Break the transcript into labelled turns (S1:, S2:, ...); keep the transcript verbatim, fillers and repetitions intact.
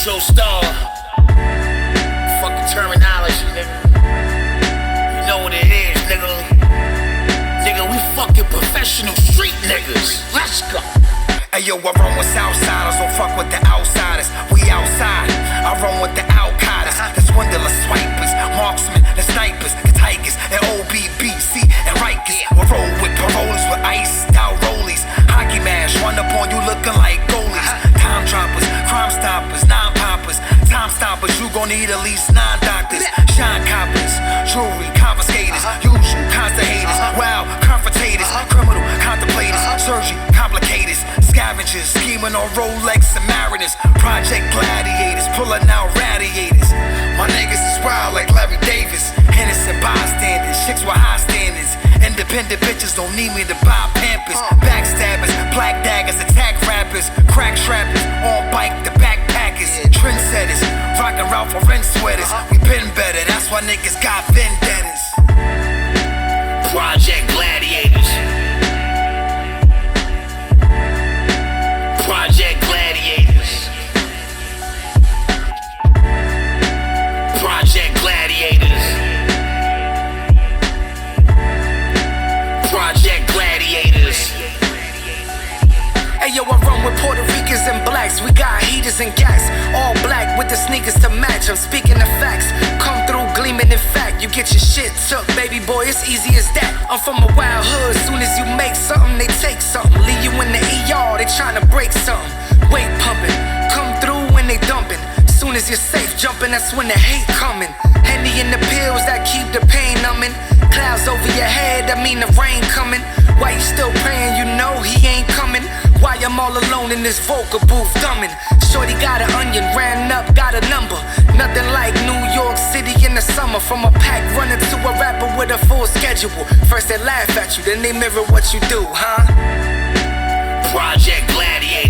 S1: Metro Star. Fucking terminology, nigga. You know what it is, nigga. Nigga, we fucking professional street niggas. Let's go.
S2: Hey yo, I run with Southsiders, don't fuck with the outsiders. We outside, I run with the Al-Qaedas, the swindlers, swipers, marksmen, the snipers, the tigers, and O B B C and Rikers. We roll with paroles, with iced out rollies. Hockey mash, run up on you looking like goalies. Time droppers, crime stoppers, nine poppers. Time stoppers, you gon' need at least nine doctors. Shine coppers, jewelry confiscators, usual constant haters, wild confrontators, criminal contemplators, surgery complicators, scavengers, scheming on Rolex and Mariners, Project Gladiators, pulling out radiators. My niggas is wild like Larry Davis, innocent bystanders, chicks with high standards. Independent bitches don't need me to buy Pampers. Backstabbers, black daggers, attack rappers, crack strappers, on bike the backpackers, trendsetters, rockin' Ralph Lauren sweaters. We been better, that's why niggas got vendettas.
S1: Project Gladiators. Project Gladiators. Project Gladiators. Project Gladiators.
S3: Hey yo, I run with Puerto Ricans and blacks. We got heaters and gas, all black with the sneakers to match. I'm speaking the facts, come through gleaming in fact. You get your shit took, baby boy, it's easy as that. I'm from a wild hood, soon as you make something, they take something. Leave you in the E R, they tryna break something. Weight pumping, come through when they dumping. Soon as you're safe jumping, that's when the hate coming. Henny in the pills that keep the pain numbing. Clouds over your head, that mean the rain coming. Why you still praying, you know he ain't coming? Why I'm all alone in this vocal booth thumbing? Shorty got an onion, ran up, got a number. Nothing like New York City in the summer. From a pack running to a rapper with a full schedule. First they laugh at you, then they mirror what you do, huh?
S1: Project Gladiator.